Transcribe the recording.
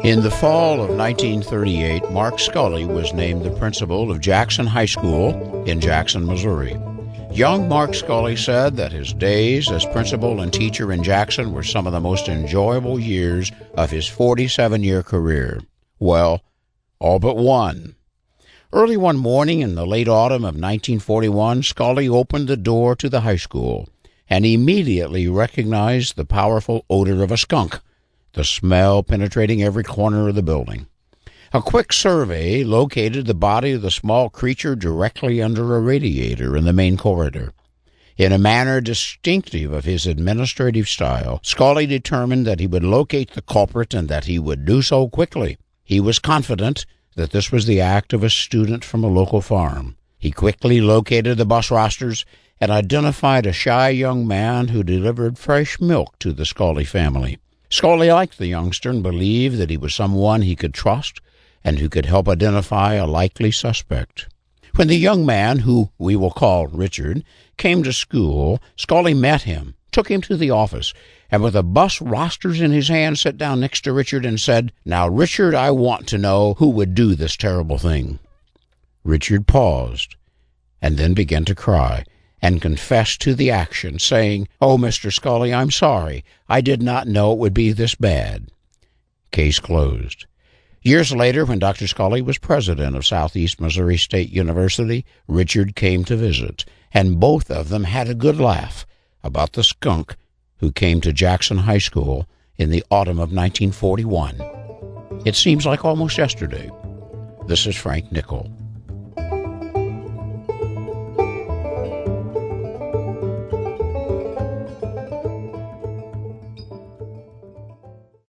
In the fall of 1938, Mark Scully was named the principal of Jackson High School in Jackson, Missouri. Young Mark Scully said that his days as principal and teacher in Jackson were some of the most enjoyable years of his 47-year career. Well, all but one. Early one morning in the late autumn of 1941, Scully opened the door to the high school and immediately recognized the powerful odor of a skunk, the smell penetrating every corner of the building. A quick survey located the body of the small creature directly under a radiator in the main corridor. In a manner distinctive of his administrative style, Scully determined that he would locate the culprit and that he would do so quickly. He was confident that this was the act of a student from a local farm. He quickly located the bus rosters and identified a shy young man who delivered fresh milk to the Scully family. Scully liked the youngster and believed that he was someone he could trust and who could help identify a likely suspect. When the young man, who we will call Richard, came to school, Scully met him, took him to the office, and with the bus rosters in his hand sat down next to Richard and said, "Now, Richard, I want to know who would do this terrible thing." Richard paused and then began to cry and confessed to the action, saying, "Oh, Mr. Scully, I'm sorry. I did not know it would be this bad." Case closed. Years later, when Dr. Scully was president of Southeast Missouri State University, Richard came to visit, and both of them had a good laugh about the skunk who came to Jackson High School in the autumn of 1941. It seems like almost yesterday. This is Frank Nickel.